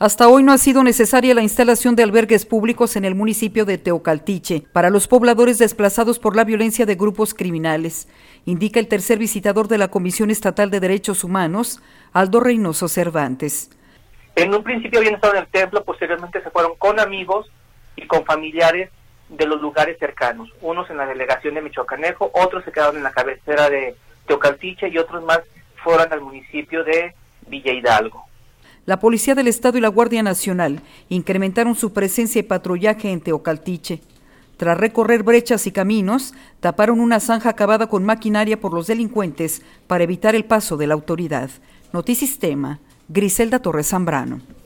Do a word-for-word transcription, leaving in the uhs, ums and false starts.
Hasta hoy no ha sido necesaria la instalación de albergues públicos en el municipio de Teocaltiche para los pobladores desplazados por la violencia de grupos criminales, indica el tercer visitador de la Comisión Estatal de Derechos Humanos, Aldo Reynoso Cervantes. En un principio habían estado en el templo, posteriormente se fueron con amigos y con familiares de los lugares cercanos, unos en la delegación de Michoacanejo, otros se quedaron en la cabecera de Teocaltiche y otros más fueron al municipio de Villa Hidalgo. La Policía del Estado y la Guardia Nacional incrementaron su presencia y patrullaje en Teocaltiche. Tras recorrer brechas y caminos, taparon una zanja cavada con maquinaria por los delincuentes para evitar el paso de la autoridad. Notisistema, Griselda Torres Zambrano.